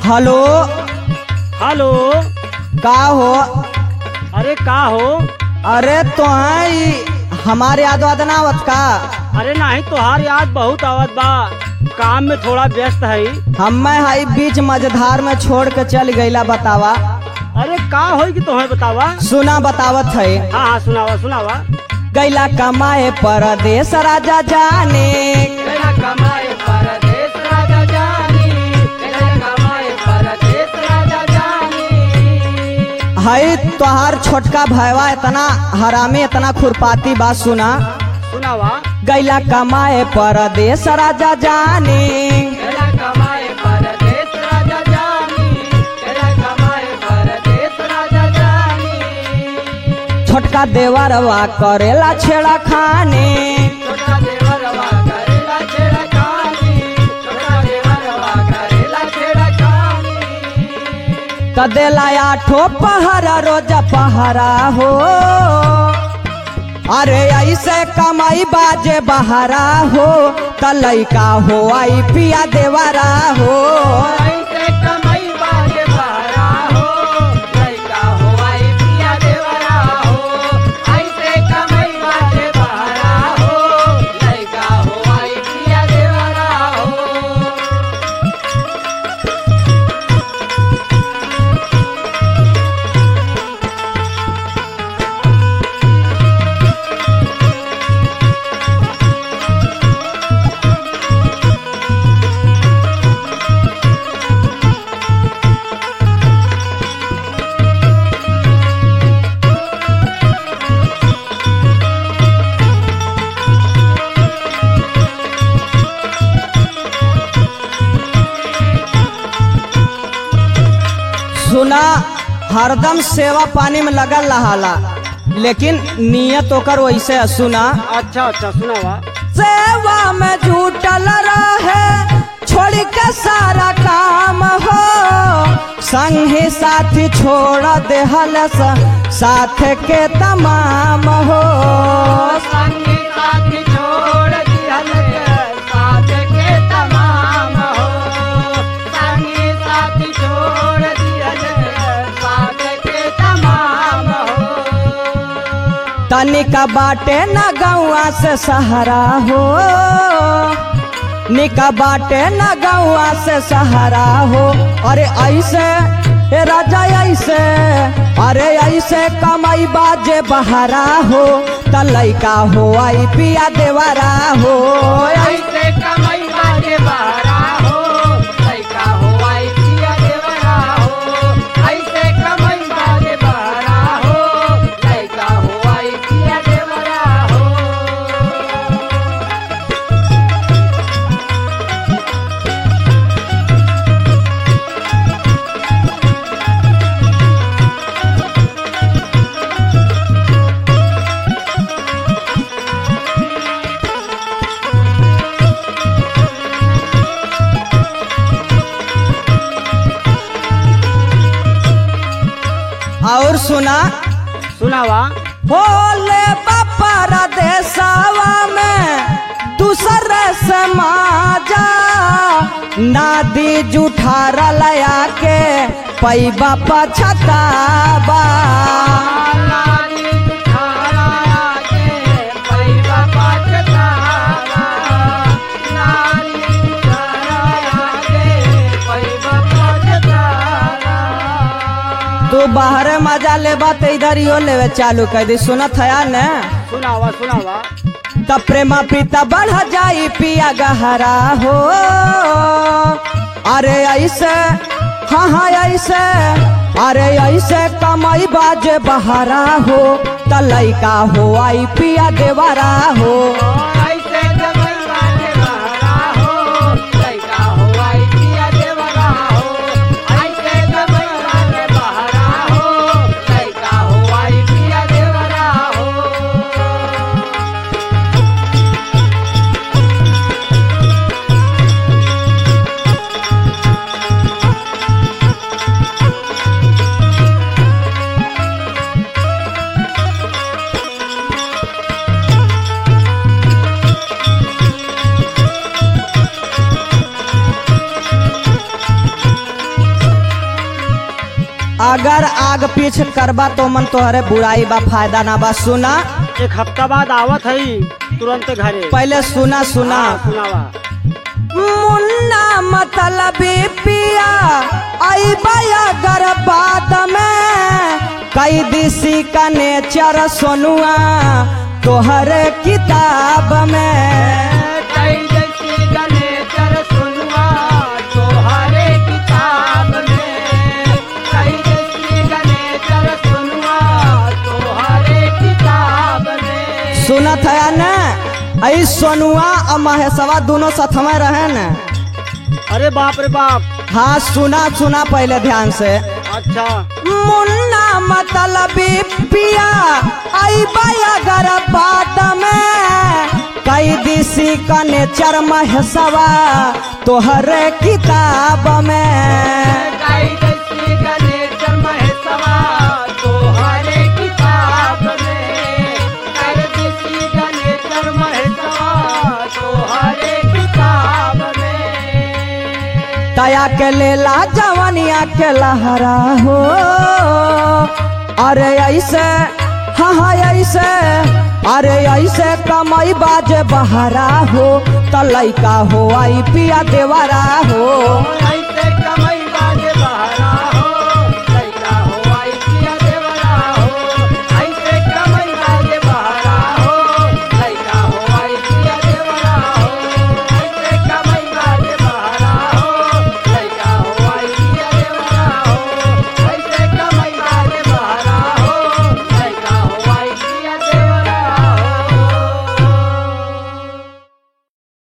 Hello. Hello. का हो? अरे का हो? अरे तो हमारे याद वाद ना आवत का? अरे नहीं, तोहार याद बहुत आवत बा, काम में थोड़ा व्यस्त है। हमें हई बीच मझधार में छोड़ के चल गईला, बतावा। अरे का होई कि तुम्हें बतावा? सुना बतावत है। हाँ हाँ, सुनावा सुनावा। गईला कमाए परदेस राजा जाने, गईला कमाए परदेस राजा जाने, गईला कमाए परदेस राजा जाने। हई तोहार छोटका भैया इतना हरामी इतना खुरपाती बात सुना। सुनावा। गईला कमाए परदेस राजा जाने, गईला कमाए परदेस राजा जाने, गईला कमाए परदेस राजा जाने। छोटका देवरवा करेला छेड़ा खाने, छोटा देवरवा करेला छेड़ा खानी, छोटा देवरवा करेला छेड़ा खानी। कदेला आठो पहरा रोज पहरा हो। अरे ऐसे कमाई बाजे बहरा हो, तलैका हो आई पिया देवरा हो। ऐसे कमाई बाजे बहरा हो, लइका हो आई पिया देवरा हो। ऐसे कमाई बाजे बहरा हो, लइका हो आई पिया देवरा हो। सुना, हरदम सेवा पानी में लगल रहाला, लेकिन नियत ओकर वैसे है। सुना, अच्छा अच्छा, सुनावा। सेवा में जुटल रहे, छोड़ के सारा काम हो। संगी साथी छोड़ देहल साथ के तमाम हो। संगी साथी छोड़ दिहल साथ के तमाम हो। संगी साथी छोड़ दिहल साथ के तमाम हो। तनिका बाटे न गौआ से सहारा हो, निका बाटे न गौआ से सहारा हो। अरे ऐसे ए राजा ऐसे, अरे ऐसे कमाई बाजे बहारा हो, तलैका हो आई पिया देवरा हो। ऐसे कमाई बाजे बहरा हो, लइका हो आई पिया देवरा हो। ऐसे कमाई बाजे बहरा हो, लइका हो आई पिया देवरा हो। और सुना, सुनावा। बोले बापा देसावा में दूसरे से माजा, नादी जुठारा लया के पैबा पछताबा। लाली जुठारा आके पैबा पछतावा, लाली जुठारा आके पैबा पछतावा। तू बाहर मजा लेबा तो इधर ही लेवे चालू कर दी। सुनत है न? सुनावा सुनावा। तब प्रेमा प्रीता बढ़ जाई पिया गहरा हो। अरे ऐसे, हाँ हाँ ऐसे, अरे ऐसे कमाई बाजे बहारा हो, तलैका हो आई पिया देवरा हो। ऐसे कमाई बाजे बहरा हो, लइका हो आई पिया देवरा हो। ऐसे कमाई बाजे बहरा हो, लइका हो आई पिया देवरा हो। अगर आग पीछ करबा तो मन तोहरे बुराई बा, फायदा ना बा। सुना, एक हफ्ता बाद आवत है तुरंत घरे। पहले सुना सुना। हाँ, सुनावा। मुन्ना मतलबी पिया आई बाया गर बाद में कई दिसी का नेचर सोनुआ तोहरे किताब में। कई जैसी गणेशर सुनवा तोहरे किताब में, कई जैसी गणेशर सुनवा तोहरे किताब में। सुनत है न, आई सोनुआ और महेशवा दोनों साथ में रहे न। अरे बाप रे बाप। हाँ सुना सुना पहले ध्यान से। अच्छा। मुन्ना मतलबी पिया आई बाया गर बाद में कई दिसी का नेचर महेशवा तोहरे किताब में। कई जैसी गणेशर महेशवा तोहरे किताब में, कई जैसी गणेशर महेशवा तोहरे किताब में। दया के लेला जवानिया के लहरा हो, अरे ऐसे हाँ हाँ ऐसे, अरे ऐसे कमाई बाजे बहरा हो त लइका हो आई पिया देवरा हो।